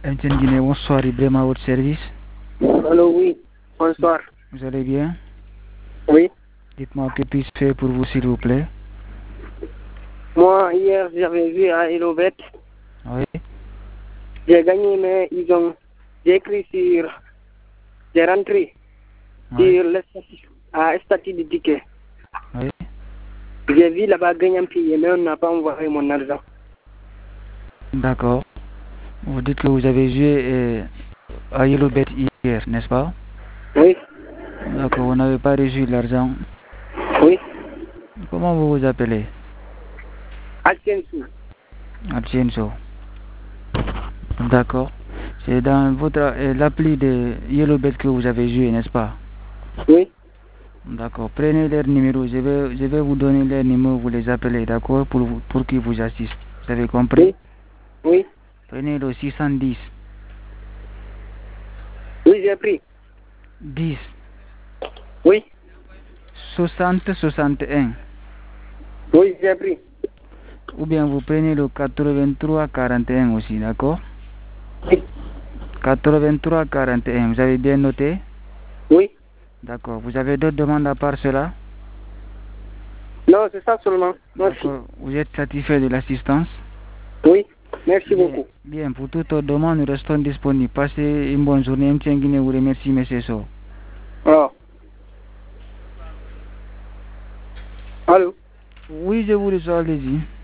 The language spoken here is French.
MTN Guinée, bonsoir, Ibrahim à votre service. Allô, oui, bonsoir. Vous allez bien? Oui. Dites-moi que puis-je faire pour vous, s'il vous plaît? Moi, hier, j'avais vu à Elobet. Oui. J'ai gagné, mais j'ai écrit j'ai rentré sur le statut du ticket. Oui. J'ai vu là-bas gagnant payé, mais on n'a pas envoyé mon argent. D'accord. Vous dites que vous avez joué à Yellowbet hier, n'est-ce pas? Oui. D'accord, vous n'avez pas reçu l'argent. Oui. Comment vous vous appelez? Atiensu. Atienso. D'accord. C'est dans votre l'appli de Yellowbet que vous avez joué, n'est-ce pas? Oui. D'accord. Prenez leur numéro. Je vais vous donner leur numéro, vous les appelez, d'accord, pour qu'ils vous assistent. Vous avez compris? Oui. Oui. Prenez le 610. Oui, j'ai pris. 10. Oui. 60 61. Oui, j'ai pris. Ou bien vous prenez le 83 41 aussi, d'accord? Oui. 83 41, vous avez bien noté? Oui. D'accord. Vous avez d'autres demandes à part cela? Non, c'est ça seulement. Merci. D'accord. Vous êtes satisfait de l'assistance? Oui. Merci Bien. beaucoup. Bien. Pour toute autre demande, nous restons disponibles. Passez une bonne journée. MTN Guinée vous remercie, monsieur So. Ah. Allô? Oui, je vous reçois, allez-y.